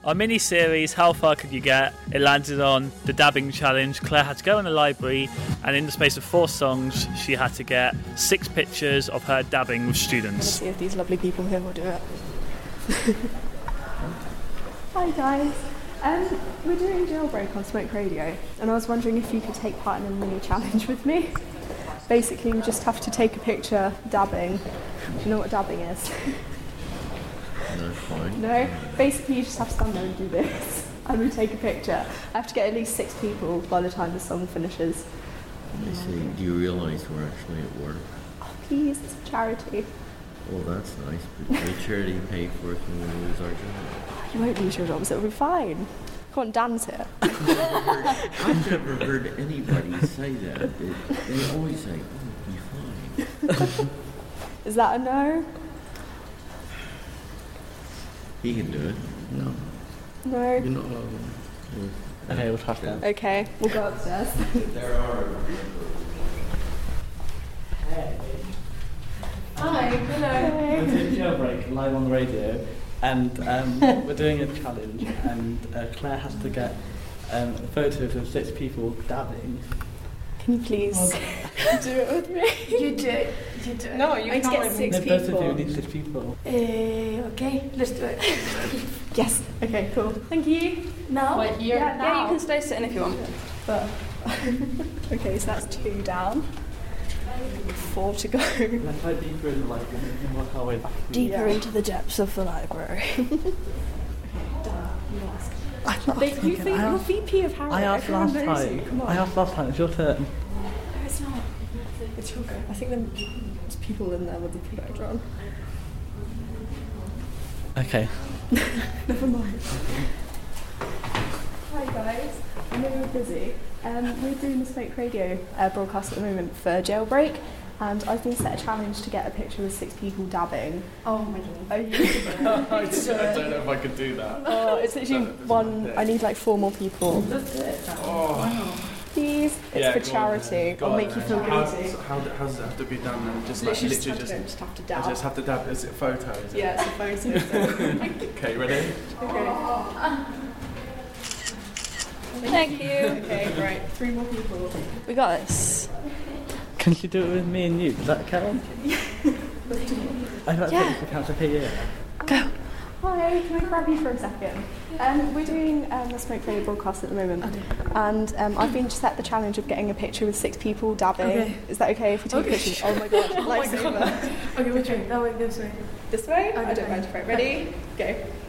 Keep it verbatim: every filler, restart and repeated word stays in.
Our mini-series, How Far Could You Get? It landed on the dabbing challenge. Claire had to go in the library, and in the space of four songs, she had to get six pictures of her dabbing with students. Let's see if these lovely people here will do it. Hi guys, um, we're doing Jailbreak on Smoke Radio, and I was wondering if you could take part in a mini challenge with me. Basically, we just have to take a picture dabbing. Do you know what dabbing is? No, fine. No? Basically, you just have to stand there and do this, and we take a picture. I have to get at least six people by the time the song finishes. I see. Do you realise we're actually at work? Oh, please, it's a charity. Oh, that's nice, but will charity pay for it when we lose our job? You won't lose your jobs, it'll be fine. Come on, dance here. I've never heard anybody say that. They, they always say, oh, it'll be fine. Is that a no? He can do it. No. No? You're not allowed. Okay, we'll try that. Okay, we'll go upstairs. There are. Hi, hello. We're doing Jailbreak live on the radio, and um, we're doing a challenge, and uh, Claire has to get um, photos of six people dabbing. Can you please do it with me? You do it. You do it. No, you need to can't. get six No, both of you people. need six people. Uh, okay, let's do it. Yes. Okay, cool. Thank you. Now? Wait, you're, yeah, yeah, now. you can stay sitting if you want. But okay, so that's two down. Four to go. Let's go deeper in the library and we can work our way back. Deeper into the depths of the library. I'm not But you thinking, think I you're asked, V P of Harrow? I asked Everyone last knows time. you. Come on. I asked last time. It's your turn. No, it's not. It's your go. I think there's people in there with the projector on. Okay. Never mind. Hi guys. I know you're busy. Um, we're doing the Smoke Radio uh, broadcast at the moment for Jailbreak, and I've been set a challenge to get a picture with six people dabbing. Oh my god. Oh, you? I don't know if I could do that. Oh, it's literally one. I need like four more people. Let's do it. Oh. Please, it's Yeah, for go on charity. then. Go I'll on make then. you feel How, guilty. how, how does it have to be done then? Just Literally like just literally have to, just, just have to I dab. just have to dab. Is it a photo? Is it? Yeah, it's a photo. Okay, ready? Okay. Thank you. Okay, great. Three more people. We got this. Can you do it with me and you? Does that count? I thought Yeah. it counts. Okay, yeah. Go. Hi, can I grab you for a second? Um, we're doing um, a Smoke Radio broadcast at the moment, Okay. and um, I've been set the challenge of getting a picture with six people dabbing. Okay. Is that okay if we take Okay, pictures? sure. Oh my god, Oh my lifesaver. Okay, which way? That way, this way. This way? Okay. I don't mind. Right, ready? Go.